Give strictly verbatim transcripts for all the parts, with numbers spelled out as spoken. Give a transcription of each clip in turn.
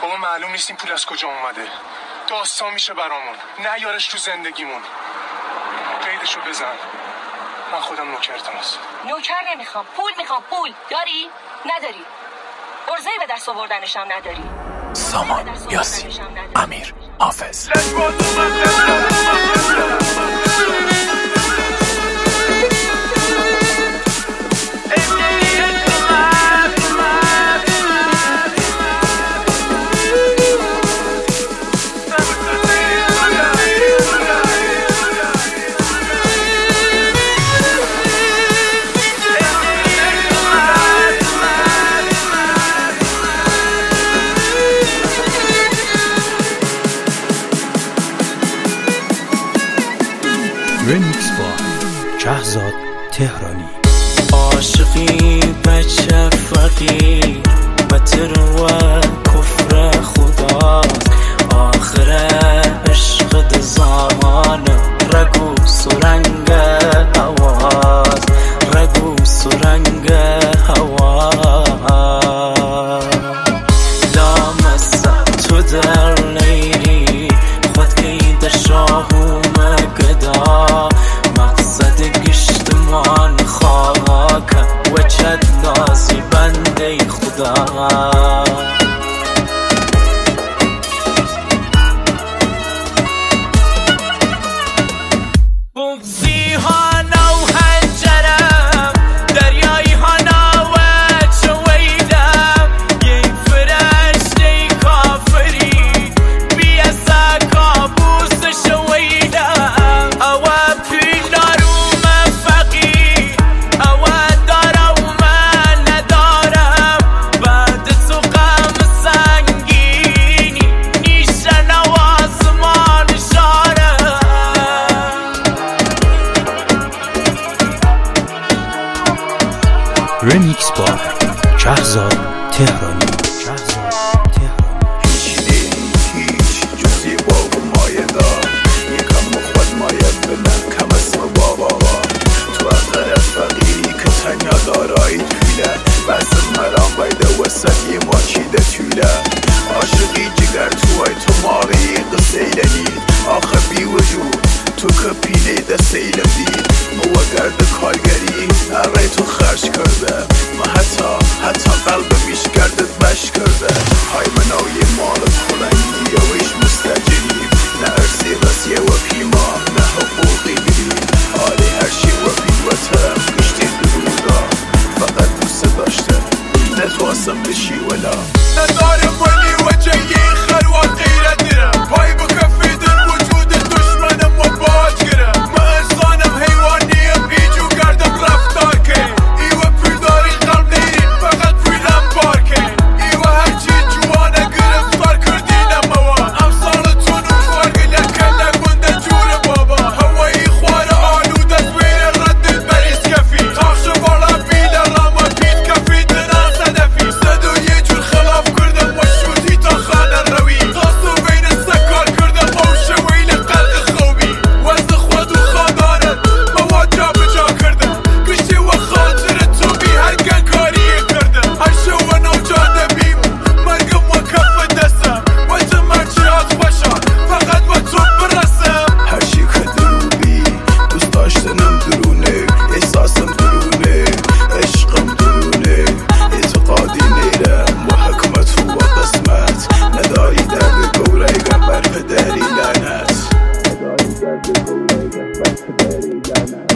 بابا معلوم نیست این پول از کجا اومده. داستان میشه برامون. نیارش تو زندگیمون. قیدشو بزن. من خودم نوکرتم هست. نوکر نمیخوام، پول میخوام. پول داری؟ نداری. ارزه به دست آوردنشم نداری. سامان یاسین، امیر حافظ. رمیکس با شهزاد تهرانی. عاشقی بچه فقیر بطر و کفر خداست. آخر عشق ده زمان رگو سرنگ هواز، رگو سرنگ هواز. لامسه تو در لیری خود قید شاهو مگدا. مقصد گشتمان خاک و چد نازی بنده خدا. بغزی ها نو هنجرم دریایی ها نو چویدم. یک فرشته کافری بی اصا کابوس شویدم. اوا پیلارو من فقیر اوا دارم من ندارم. بعد تو غم سنگینی نیشن آسمان شارم. رمیکس با شهزاد تهرانی. شهزاد تهرانی. هیچ هیچ جزی بابا مایه دار. یکم مخواد مایه بمن کم اسم بابا. تو اقدر فقیری که تنیا دارایی توله. بس مرام بایده وسط یه ماچیده توله. عاشقی جگر توی تو ماغی قسیلنی. آخه بی وجود تو که پینه ده سیلم دید. مو گرد کارگری اره تو خرج کرده. ما حتی حتی قلبمیش گردت بش کرده. های منو یه مال خلنگی یا ویش مستجریم. نه ارسی غسیه و پیما نه حقوقی بریم. حالی هرشی و پیوتم گشتی درودا. فقط دوست داشته نتواسم بشی ولا ندارم منی و جایی خلوات غیرت دیرم. پای بکفی در وجود دشمنم و باج گرم. من انسانم حیوانیم ایجو گردم رفتار که. ایوه پیداری قلب نیرین فقط پیلم بار که. ایوه هرچی جوانه گرفتار کردینم اوا. امثالتون و خوارگله کله گنده جور بابا. هوایی خوار آلودت بین ردت بریز کفی. تاخش بالا بیل راما پید کفی دنان صدفی. صدو یه جور خلاف کردم و شوتی تا خانه روی. تاسو بین سکار کردم و شویل قلق خوبی. وزد خود و خادارت مواجه بجا کردم. کشتی و خاطر تو بی هر گنگاری کردم. هر شو و نوجاده بیم مرگم و کف دستم. و تو مرچیات باشم فقط با تو برسم. هر چی که دروبی دوست داشتنم درونه. احساسم درونه عشقم درونه. اعتقادی نیرم و حکمت و قسمت. نداری درد گورگم بر پدری لعنت. نداری درد گورگم بر پدری لعنت.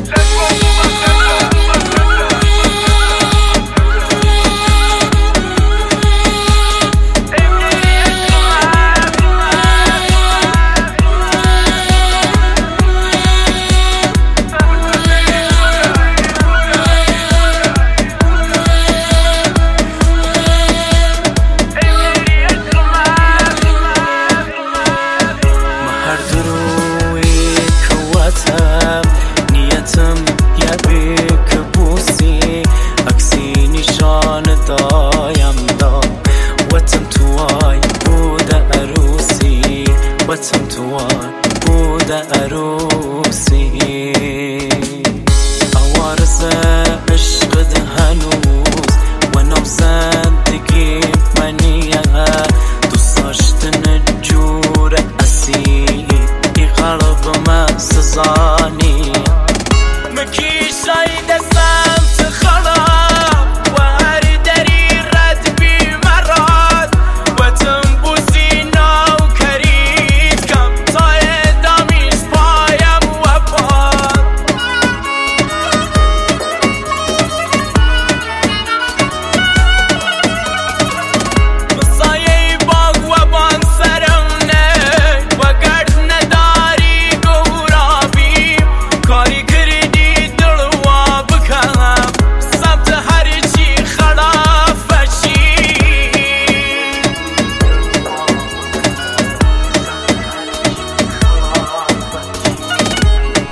هر دروی کوتم نیتم یه بیک بوسی. عکسی نشان دایم دا وطن توای بود عروسی. وطن توای بود عروسی. عوارض عشق ده هنوز و نو زندگی منیه. دوست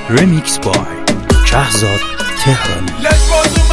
رمیکس بای شهرزاد تهرانی. لجبازو